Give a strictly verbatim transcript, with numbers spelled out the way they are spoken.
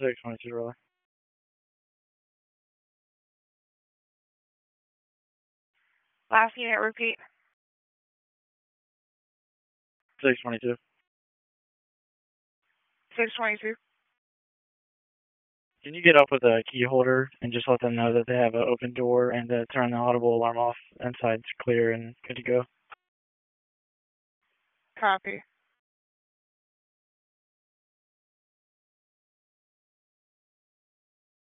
six twenty-two, really. Last unit, repeat. six twenty-two. six twenty-two. Can you get up with a key holder and just let them know that they have an open door and to turn the audible alarm off? Inside's clear and good to go. Copy.